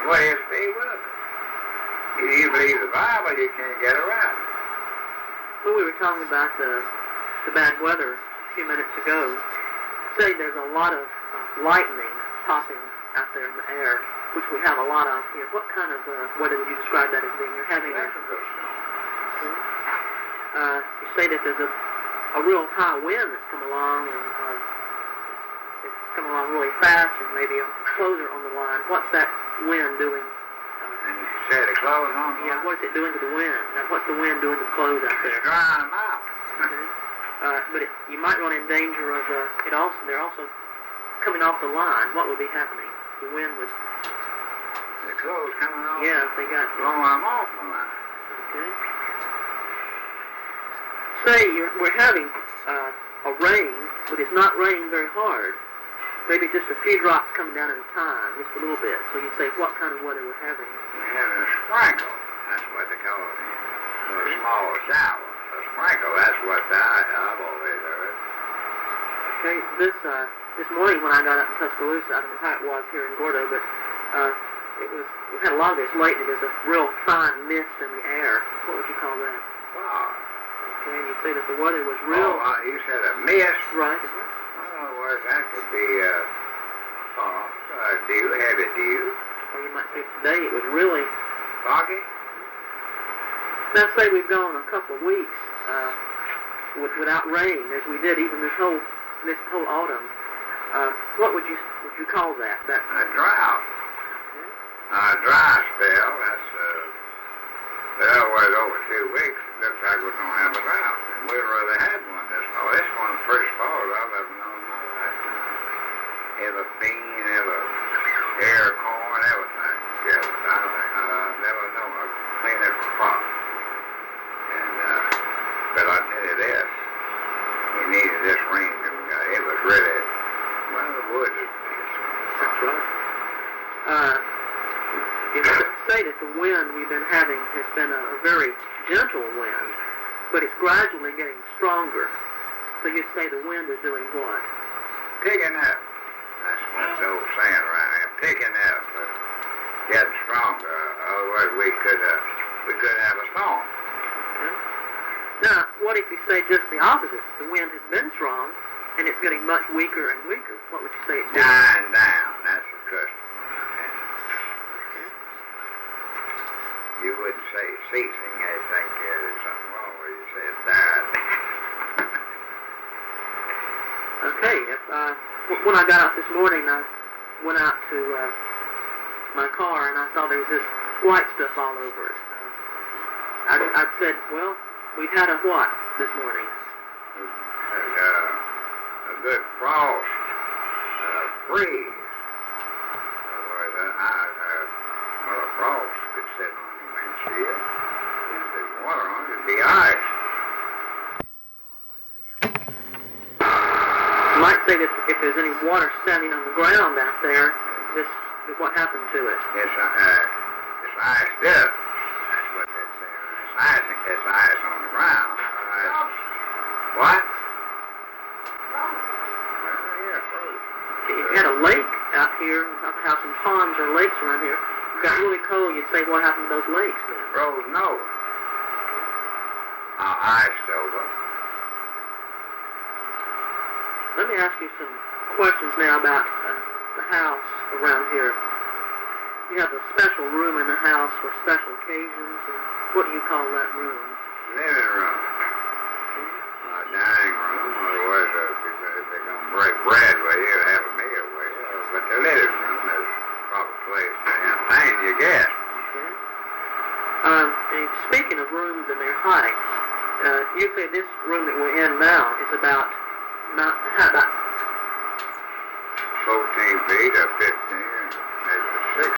what if they will? If you believe the Bible, you can't get around. Well, we were talking about the bad weather a few minutes ago. Say there's a lot of lightning popping out there in the air, which we have a lot of here. What kind of weather would you describe that as being? You're having Electrical storm. You say that there's a real high wind that's come along, and it's come along really fast, and maybe a closer on the line. What's that wind doing? And you said the clothes on? Yeah, what's it doing to the wind? What's the wind doing to the clothes out there? It's drying them out. Okay. But you might run in danger of they're also coming off the line. What would be happening? The wind would... The clothes coming off? Yeah, if they got... Blowing them off the line. Okay. Say we're having a rain, but it's not raining very hard. Maybe just a few drops coming down at a time, just a little bit. So you say, what kind of weather we're having? We're having a sprinkle. That's what they call it. A small shower. A sprinkle, that's what I've always heard. Okay, this morning when I got up in Tuscaloosa, I don't know how it was here in Gordo, but we've had a lot of this lately. There's a real fine mist in the air. What would you call that? Fog. Okay, and you'd say that the weather was real... Oh, you said a mist? Right. Well, in other words, that could be fog, dew, heavy dew. Or you might say today it was really... Foggy? Now say we've gone a couple of weeks without rain, as we did even this whole autumn. What would you call that? A drought. Okay. A dry spell. That's in other words, over 2 weeks, it looks like we're going to have a drought. And we'd rather had one this fall. This one the first fall I've ever known in my lifetime. Ever bean, ever air, corn, everything together. I've never known a cleaner crop. But I'll tell you this, we needed this rain that we got. It was really, well, the woods is That's right. You say that the wind we've been having has been a very gentle wind, but it's gradually getting stronger. So you say the wind is doing what? picking up. That's what the old saying around here, picking up, getting stronger. Otherwise we could have a storm. Okay. Now, what if you say just the opposite? The wind has been strong, and it's getting much weaker and weaker. What would you say it's doing? Dying down. That's the custom. You wouldn't say ceasing. I think there's something wrong where you say it's died. Okay. When I got out this morning, I went out to my car, and I saw there was this white stuff all over it. I said, well, we've had a what this morning? A good frost, freeze. Well, a frost could sit on the windshield. If there's water on it, it'd be ice. You might say that if there's any water standing on the ground out there, this is what happened to it. It's iced up. That's what they're saying. It's ice on the ground. What? Well, yeah, froze. If you had a lake out here, I have some ponds or lakes around here, it got really cold, you'd say, what happened to those lakes then? Frozen over. Iced over. Let me ask you some questions now about the house around here. You have a special room in the house for special occasions, and what do you call that room? Living room. Dining room. Otherwise, if they're going to break bread with you, have a meal with you. But the living room is a proper place to entertain your guests. Okay. And speaking of rooms and their height, you say this room that we're in now is about 14 feet or 15.